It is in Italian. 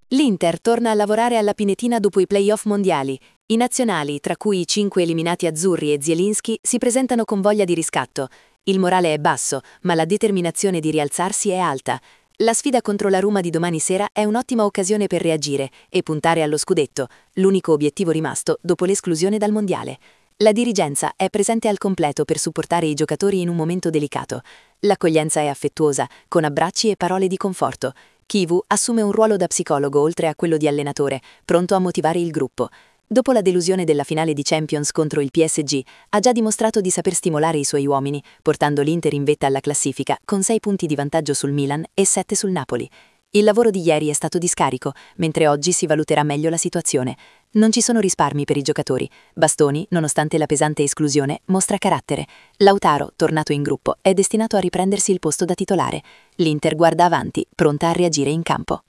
L'Inter torna a lavorare alla Pinetina dopo i play-off mondiali. I nazionali, tra cui i 5 eliminati azzurri e Zielinski, si presentano con voglia di riscatto. Il morale è basso, ma la determinazione di rialzarsi è alta. La sfida contro la Roma di domani sera è un'ottima occasione per reagire e puntare allo scudetto, l'unico obiettivo rimasto dopo l'esclusione dal mondiale. La dirigenza è presente al completo per supportare i giocatori in un momento delicato. L'accoglienza è affettuosa, con abbracci e parole di conforto. Chivu assume un ruolo da psicologo oltre a quello di allenatore, pronto a motivare il gruppo. Dopo la delusione della finale di Champions contro il PSG, ha già dimostrato di saper stimolare i suoi uomini, portando l'Inter in vetta alla classifica con 6 punti di vantaggio sul Milan e 7 sul Napoli. Il lavoro di ieri è stato di scarico, mentre oggi si valuterà meglio la situazione. Non ci sono risparmi per i giocatori. Bastoni, nonostante la pesante esclusione, mostra carattere. Lautaro, tornato in gruppo, è destinato a riprendersi il posto da titolare. L'Inter guarda avanti, pronta a reagire in campo.